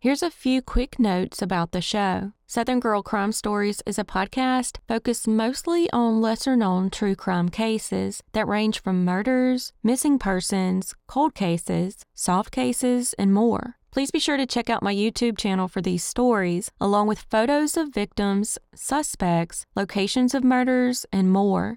Here's a few quick notes about the show. Southern Girl Crime Stories is a podcast focused mostly on lesser-known true crime cases that range from murders, missing persons, cold cases, soft cases, and more. Please be sure to check out my YouTube channel for these stories, along with photos of victims, suspects, locations of murders, and more.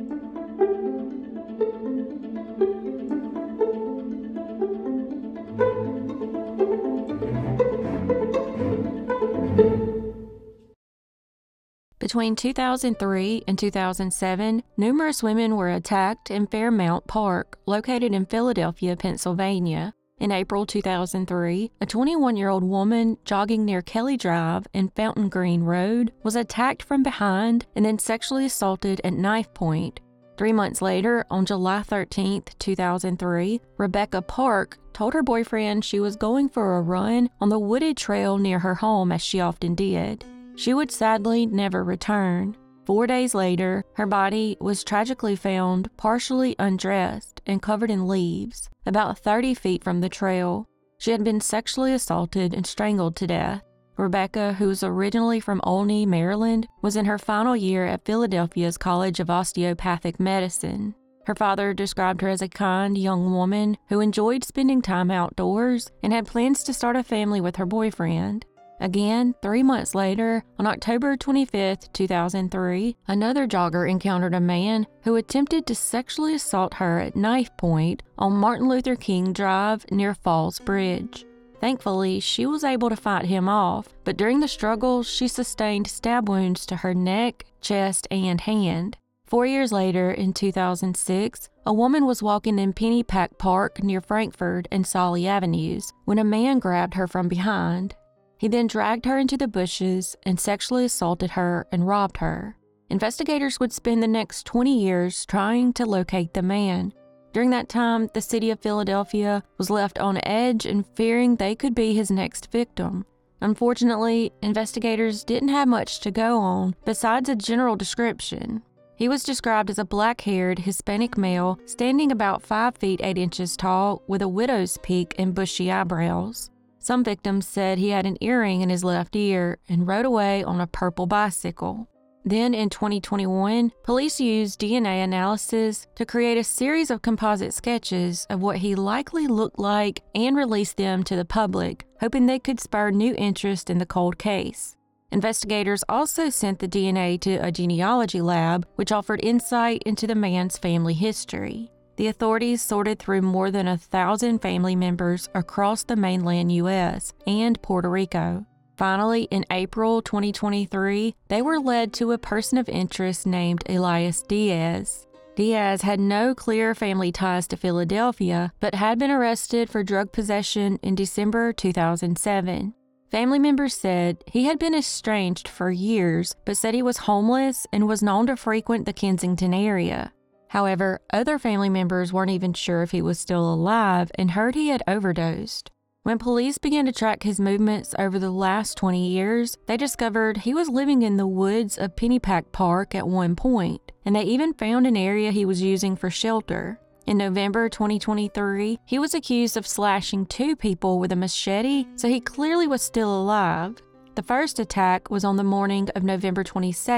Between 2003 and 2007, numerous women were attacked in Fairmount Park, located in Philadelphia, Pennsylvania. In April 2003, a 21-year-old woman jogging near Kelly Drive and Fountain Green Road was attacked from behind and then sexually assaulted at knife point. 3 months later, on July 13, 2003, Rebecca Park told her boyfriend she was going for a run on the wooded trail near her home, as she often did. She would sadly never return. 4 days later, her body was tragically found partially undressed and covered in leaves, about 30 feet from the trail. She had been sexually assaulted and strangled to death. Rebecca, who was originally from Olney, Maryland, was in her final year at Philadelphia's College of Osteopathic Medicine. Her father described her as a kind young woman who enjoyed spending time outdoors and had plans to start a family with her boyfriend. Again, 3 months later, on October 25, 2003, another jogger encountered a man who attempted to sexually assault her at knife point on Martin Luther King Drive near Falls Bridge. Thankfully, she was able to fight him off, but during the struggle, she sustained stab wounds to her neck, chest, and hand. 4 years later, in 2006, a woman was walking in Pennypack Park near Frankford and Solly Avenues when a man grabbed her from behind. He then dragged her into the bushes and sexually assaulted her and robbed her. Investigators would spend the next 20 years trying to locate the man. During that time, the city of Philadelphia was left on edge and fearing they could be his next victim. Unfortunately, investigators didn't have much to go on besides a general description. He was described as a black-haired Hispanic male standing about 5 feet 8 inches tall with a widow's peak and bushy eyebrows. Some victims said he had an earring in his left ear and rode away on a purple bicycle. Then in 2021, police used DNA analysis to create a series of composite sketches of what he likely looked like and released them to the public, hoping they could spur new interest in the cold case. Investigators also sent the DNA to a genealogy lab, which offered insight into the man's family history. The authorities sorted through more than 1,000 family members across the mainland U.S. and Puerto Rico. Finally, in April 2023, they were led to a person of interest named Elias Diaz. Diaz had no clear family ties to Philadelphia, but had been arrested for drug possession in December 2007. Family members said he had been estranged for years, but said he was homeless and was known to frequent the Kensington area. However, other family members weren't even sure if he was still alive and heard he had overdosed. When police began to track his movements over the last 20 years, they discovered he was living in the woods of Pennypack Park at one point, and they even found an area he was using for shelter. In November 2023, he was accused of slashing 2 people with a machete, so he clearly was still alive. The first attack was on the morning of November 22,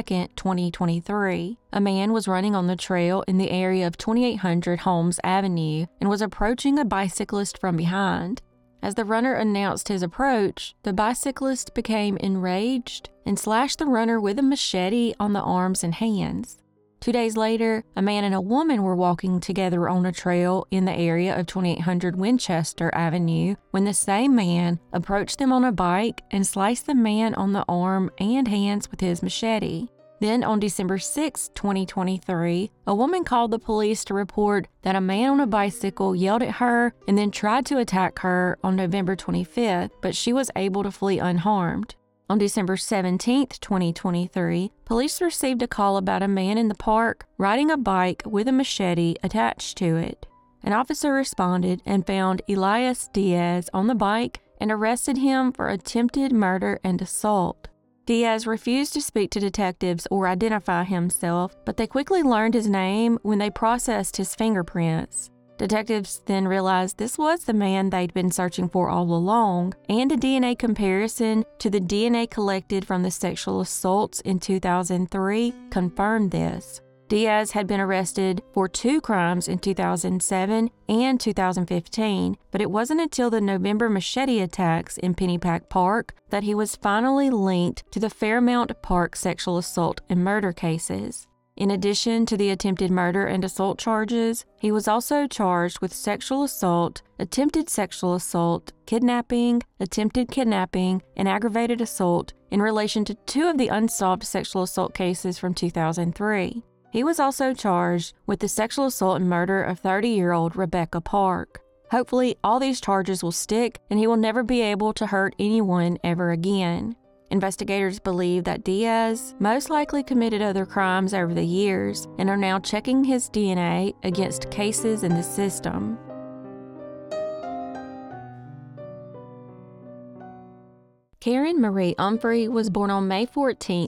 2023. A man was running on the trail in the area of 2800 Holmes Avenue and was approaching a bicyclist from behind. As the runner announced his approach, the bicyclist became enraged and slashed the runner with a machete on the arms and hands. 2 days later, a man and a woman were walking together on a trail in the area of 2800 Winchester Avenue when the same man approached them on a bike and sliced the man on the arm and hands with his machete. Then on December 6, 2023, a woman called the police to report that a man on a bicycle yelled at her and then tried to attack her on November 25th, but she was able to flee unharmed. On December 17, 2023, police received a call about a man in the park riding a bike with a machete attached to it. An officer responded and found Elias Diaz on the bike and arrested him for attempted murder and assault. Diaz refused to speak to detectives or identify himself, but they quickly learned his name when they processed his fingerprints. Detectives then realized this was the man they'd been searching for all along, and a DNA comparison to the DNA collected from the sexual assaults in 2003 confirmed this. Diaz had been arrested for 2 crimes in 2007 and 2015, but it wasn't until the November machete attacks in Pennypack Park that he was finally linked to the Fairmount Park sexual assault and murder cases. In addition to the attempted murder and assault charges, he was also charged with sexual assault, attempted sexual assault, kidnapping, attempted kidnapping, and aggravated assault in relation to 2 of the unsolved sexual assault cases from 2003. He was also charged with the sexual assault and murder of 30-year-old Rebecca Park. Hopefully, all these charges will stick and he will never be able to hurt anyone ever again. Investigators believe that Diaz most likely committed other crimes over the years and are now checking his DNA against cases in the system. Karen Marie Umphrey was born on May 14,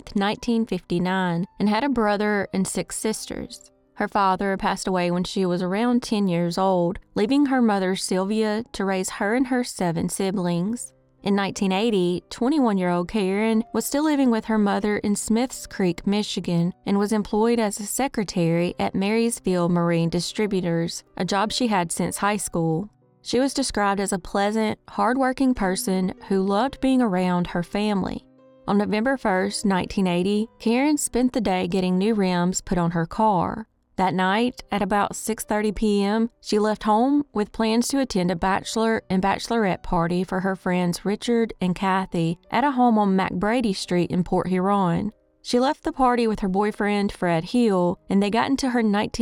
1959, and had a brother and 6 sisters. Her father passed away when she was around 10 years old, leaving her mother Sylvia to raise her and her 7 siblings. In 1980, 21-year-old Karen was still living with her mother in Smiths Creek, Michigan, and was employed as a secretary at Marysville Marine Distributors, a job she had since high school. She was described as a pleasant, hardworking person who loved being around her family. On November 1, 1980, Karen spent the day getting new rims put on her car. That night, at about 6:30 p.m., she left home with plans to attend a bachelor and bachelorette party for her friends Richard and Kathy at a home on McBrady Street in Port Huron. She left the party with her boyfriend, Fred Hill, and they got into her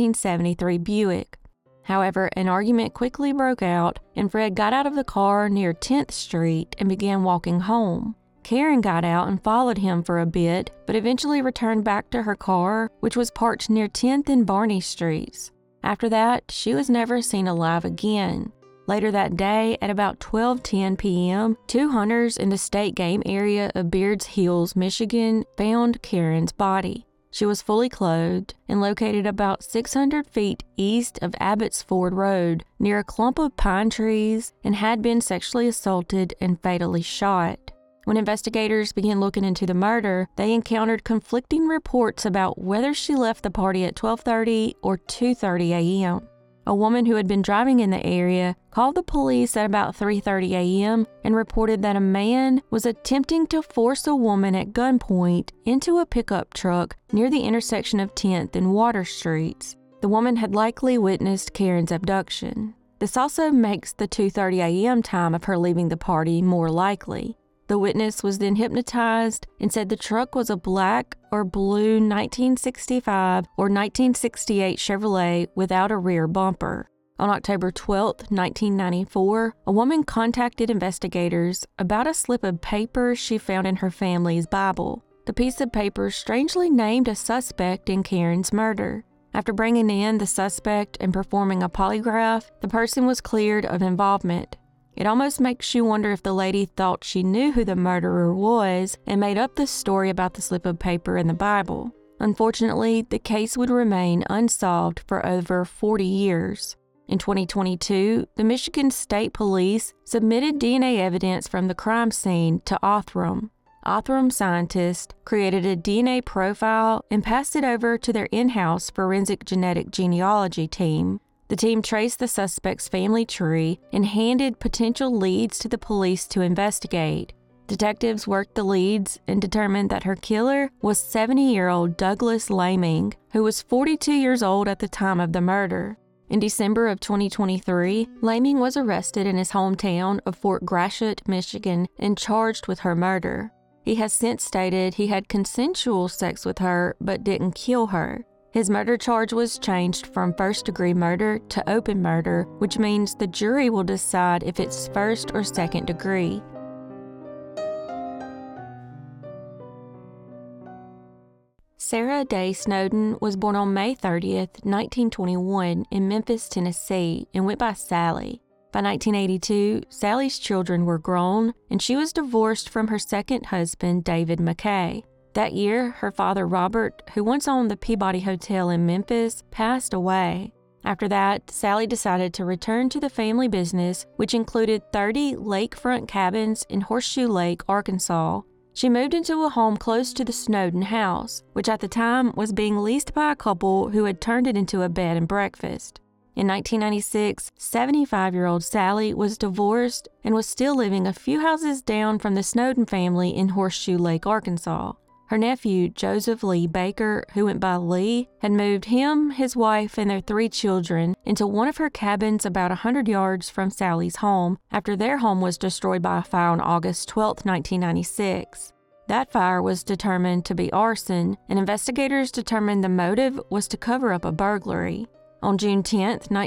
1973 Buick. However, an argument quickly broke out, and Fred got out of the car near 10th Street and began walking home. Karen got out and followed him for a bit, but eventually returned back to her car, which was parked near 10th and Barney Streets. After that, she was never seen alive again. Later that day, at about 12:10 p.m., 2 hunters in the state game area of Beards Hills, Michigan, found Karen's body. She was fully clothed and located about 600 feet east of Abbotsford Road, near a clump of pine trees, and had been sexually assaulted and fatally shot. When investigators began looking into the murder, they encountered conflicting reports about whether she left the party at 12:30 or 2:30 a.m. A woman who had been driving in the area called the police at about 3:30 a.m. and reported that a man was attempting to force a woman at gunpoint into a pickup truck near the intersection of 10th and Water Streets. The woman had likely witnessed Karen's abduction. This also makes the 2:30 a.m. time of her leaving the party more likely. The witness was then hypnotized and said the truck was a black or blue 1965 or 1968 Chevrolet without a rear bumper. On October 12, 1994, a woman contacted investigators about a slip of paper she found in her family's Bible. The piece of paper strangely named a suspect in Karen's murder. After bringing in the suspect and performing a polygraph, the person was cleared of involvement. It almost makes you wonder if the lady thought she knew who the murderer was and made up the story about the slip of paper in the Bible. Unfortunately, the case would remain unsolved for over 40 years. In 2022, the Michigan State Police submitted DNA evidence from the crime scene to Othram. Othram scientists created a DNA profile and passed it over to their in-house forensic genetic genealogy team. The team traced the suspect's family tree and handed potential leads to the police to investigate. Detectives worked the leads and determined that her killer was 70-year-old Douglas Laming, who was 42 years old at the time of the murder. In December of 2023, Laming was arrested in his hometown of Fort Gratiot, Michigan, and charged with her murder. He has since stated he had consensual sex with her but didn't kill her. His murder charge was changed from first-degree murder to open murder, which means the jury will decide if it's first or second degree. Sarah Day Snowden was born on May 30th, 1921 in Memphis, Tennessee, and went by Sally. By 1982, Sally's children were grown, and she was divorced from her second husband, David McKay. That year, her father, Robert, who once owned the Peabody Hotel in Memphis, passed away. After that, Sally decided to return to the family business, which included 30 lakefront cabins in Horseshoe Lake, Arkansas. She moved into a home close to the Snowden house, which at the time was being leased by a couple who had turned it into a bed and breakfast. In 1996, 75-year-old Sally was divorced and was still living a few houses down from the Snowden family in Horseshoe Lake, Arkansas. Her nephew, Joseph Lee Baker, who went by Lee, had moved him, his wife, and their 3 children into one of her cabins about 100 yards from Sally's home after their home was destroyed by a fire on August 12, 1996. That fire was determined to be arson, and investigators determined the motive was to cover up a burglary. On June 10,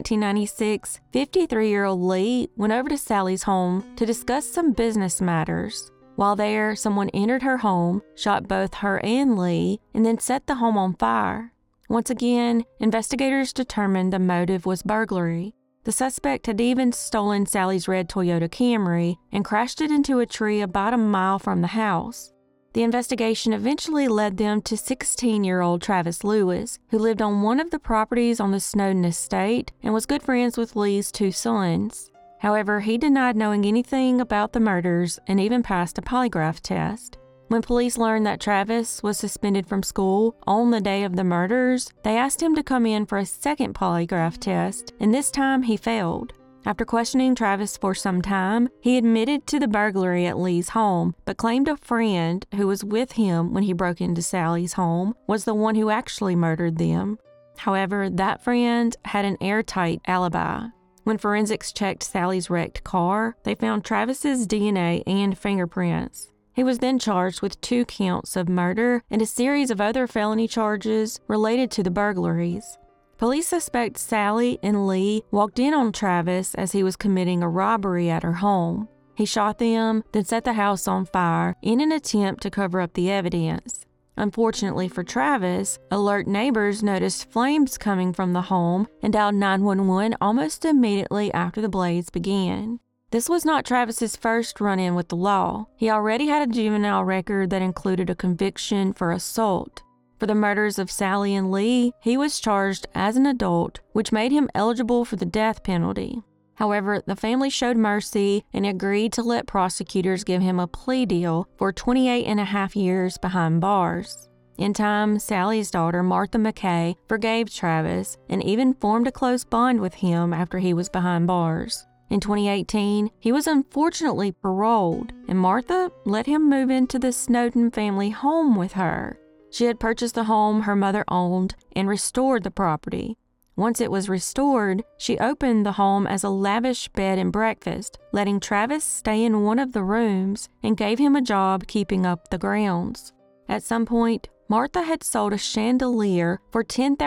1996, 53-year-old Lee went over to Sally's home to discuss some business matters. While there, someone entered her home, shot both her and Lee, and then set the home on fire. Once again, investigators determined the motive was burglary. The suspect had even stolen Sally's red Toyota Camry and crashed it into a tree about a mile from the house. The investigation eventually led them to 16-year-old Travis Lewis, who lived on one of the properties on the Snowden estate and was good friends with Lee's 2 sons. However, he denied knowing anything about the murders and even passed a polygraph test. When police learned that Travis was suspended from school on the day of the murders, they asked him to come in for a second polygraph test, and this time he failed. After questioning Travis for some time, he admitted to the burglary at Lee's home, but claimed a friend who was with him when he broke into Sally's home was the one who actually murdered them. However, that friend had an airtight alibi. When forensics checked Sally's wrecked car, they found Travis's DNA and fingerprints. He was then charged with 2 counts of murder and a series of other felony charges related to the burglaries. Police suspect Sally and Lee walked in on Travis as he was committing a robbery at her home. He shot them, then set the house on fire in an attempt to cover up the evidence. Unfortunately for Travis, alert neighbors noticed flames coming from the home and dialed 911 almost immediately after the blaze began. This was not Travis's first run-in with the law. He already had a juvenile record that included a conviction for assault. For the murders of Sally and Lee, he was charged as an adult, which made him eligible for the death penalty. However, the family showed mercy and agreed to let prosecutors give him a plea deal for 28.5 years behind bars. In time, Sally's daughter, Martha McKay, forgave Travis and even formed a close bond with him after he was behind bars. In 2018, he was unfortunately paroled, and Martha let him move into the Snowden family home with her. She had purchased the home her mother owned and restored the property. Once it was restored, she opened the home as a lavish bed and breakfast, letting Travis stay in one of the rooms and gave him a job keeping up the grounds. At some point, Martha had sold a chandelier for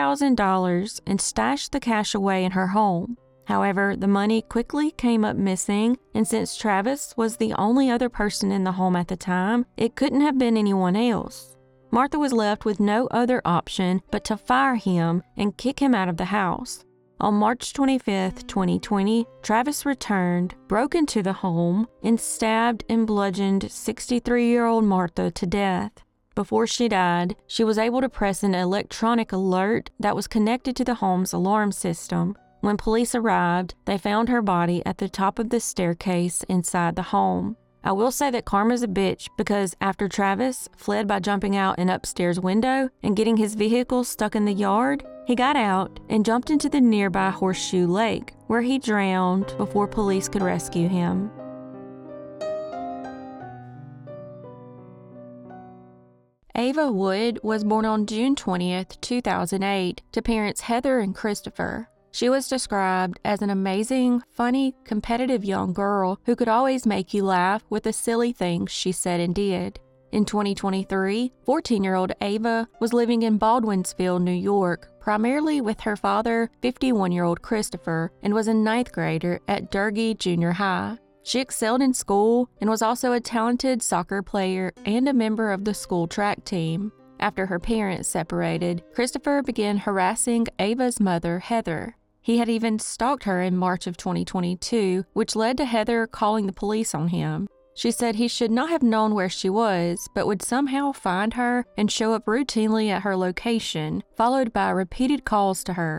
$10,000 and stashed the cash away in her home. However, the money quickly came up missing, and since Travis was the only other person in the home at the time, it couldn't have been anyone else. Martha was left with no other option but to fire him and kick him out of the house. On March 25, 2020, Travis returned, broke into the home, and stabbed and bludgeoned 63-year-old Martha to death. Before she died, she was able to press an electronic alert that was connected to the home's alarm system. When police arrived, they found her body at the top of the staircase inside the home. I will say that karma's a bitch because after Travis fled by jumping out an upstairs window and getting his vehicle stuck in the yard, he got out and jumped into the nearby Horseshoe Lake, where he drowned before police could rescue him. Ava Wood was born on June 20, 2008, to parents Heather and Christopher. She was described as an amazing, funny, competitive young girl who could always make you laugh with the silly things she said and did. In 2023, 14-year-old Ava was living in Baldwinsville, New York, primarily with her father, 51-year-old Christopher, and was a 9th grader at Durgee Junior High. She excelled in school and was also a talented soccer player and a member of the school track team. After her parents separated, Christopher began harassing Ava's mother, Heather. He had even stalked her in March of 2022, which led to Heather calling the police on him. She said he should not have known where she was, but would somehow find her and show up routinely at her location, followed by repeated calls to her.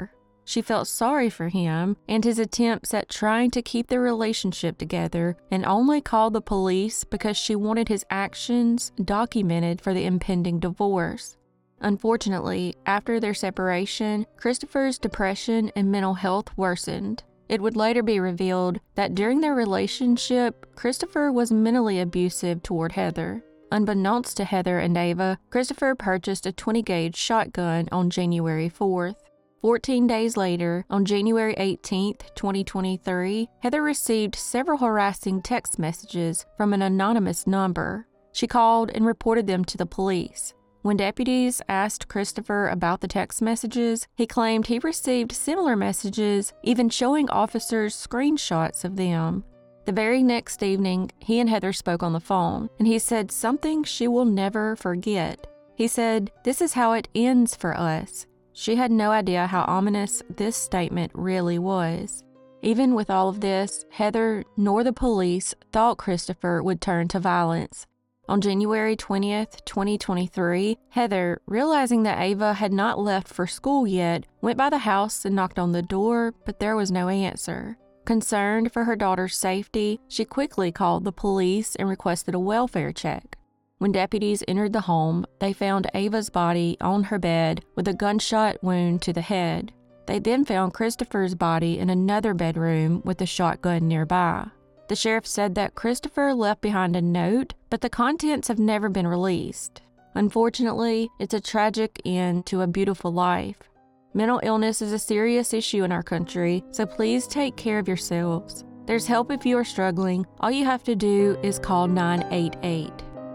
She felt sorry for him and his attempts at trying to keep their relationship together, and only called the police because she wanted his actions documented for the impending divorce. Unfortunately, after their separation, Christopher's depression and mental health worsened. It would later be revealed that during their relationship, Christopher was mentally abusive toward Heather. Unbeknownst to Heather and Ava, Christopher purchased a 20-gauge shotgun on January 4th. 14 days later, on January 18, 2023, Heather received several harassing text messages from an anonymous number. She called and reported them to the police. When deputies asked Christopher about the text messages, he claimed he received similar messages, even showing officers screenshots of them. The very next evening, he and Heather spoke on the phone, and he said something she will never forget. He said, "This is how it ends for us." She had no idea how ominous this statement really was. Even with all of this, Heather nor the police thought Christopher would turn to violence. On January 20th, 2023, Heather, realizing that Ava had not left for school yet, went by the house and knocked on the door, but there was no answer. Concerned for her daughter's safety, she quickly called the police and requested a welfare check. When deputies entered the home, they found Ava's body on her bed with a gunshot wound to the head. They then found Christopher's body in another bedroom with a shotgun nearby. The sheriff said that Christopher left behind a note, but the contents have never been released. Unfortunately, it's a tragic end to a beautiful life. Mental illness is a serious issue in our country, so please take care of yourselves. There's help if you are struggling. All you have to do is call 988.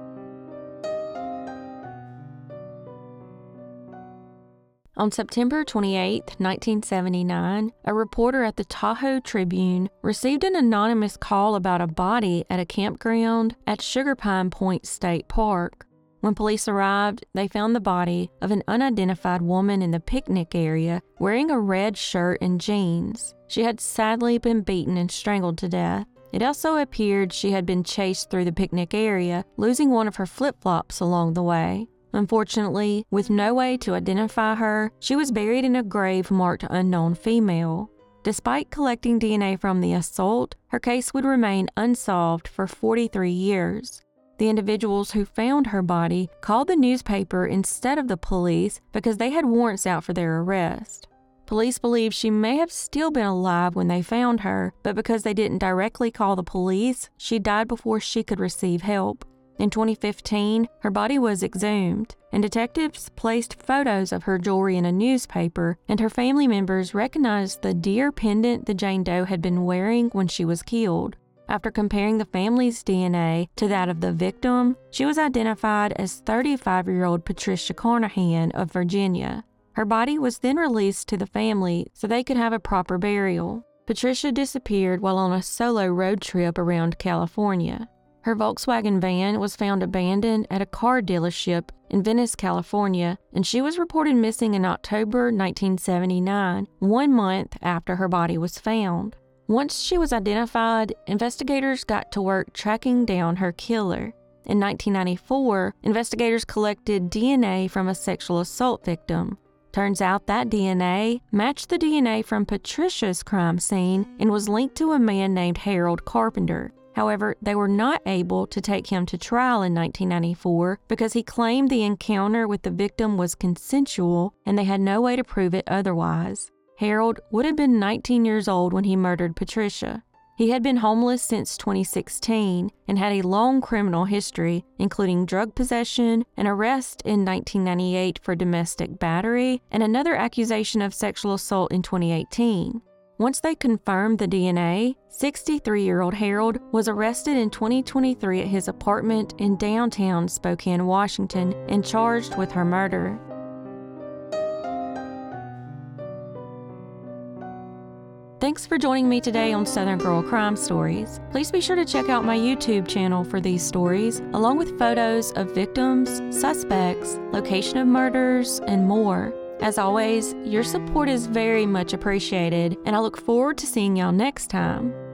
On September 28, 1979, a reporter at the Tahoe Tribune received an anonymous call about a body at a campground at Sugar Pine Point State Park. When police arrived, they found the body of an unidentified woman in the picnic area wearing a red shirt and jeans. She had sadly been beaten and strangled to death. It also appeared she had been chased through the picnic area, losing one of her flip-flops along the way. Unfortunately, with no way to identify her, she was buried in a grave marked unknown female. Despite collecting DNA from the assault, her case would remain unsolved for 43 years. The individuals who found her body called the newspaper instead of the police because they had warrants out for their arrest. Police believe she may have still been alive when they found her, but because they didn't directly call the police, she died before she could receive help. In 2015, her body was exhumed, and detectives placed photos of her jewelry in a newspaper, and her family members recognized the deer pendant the Jane Doe had been wearing when she was killed. After comparing the family's DNA to that of the victim, she was identified as 35-year-old Patricia Carnahan of Virginia. Her body was then released to the family so they could have a proper burial. Patricia disappeared while on a solo road trip around California. Her Volkswagen van was found abandoned at a car dealership in Venice, California, and she was reported missing in October 1979, 1 month after her body was found. Once she was identified, investigators got to work tracking down her killer. In 1994, investigators collected DNA from a sexual assault victim. Turns out that DNA matched the DNA from Patricia's crime scene and was linked to a man named Harold Carpenter. However, they were not able to take him to trial in 1994 because he claimed the encounter with the victim was consensual and they had no way to prove it otherwise. Harold would have been 19 years old when he murdered Patricia. He had been homeless since 2016 and had a long criminal history, including drug possession, an arrest in 1998 for domestic battery, and another accusation of sexual assault in 2018. Once they confirmed the DNA, 63-year-old Harold was arrested in 2023 at his apartment in downtown Spokane, Washington, and charged with her murder. Thanks for joining me today on Southern Girl Crime Stories. Please be sure to check out my YouTube channel for these stories, along with photos of victims, suspects, location of murders, and more. As always, your support is very much appreciated, and I look forward to seeing y'all next time.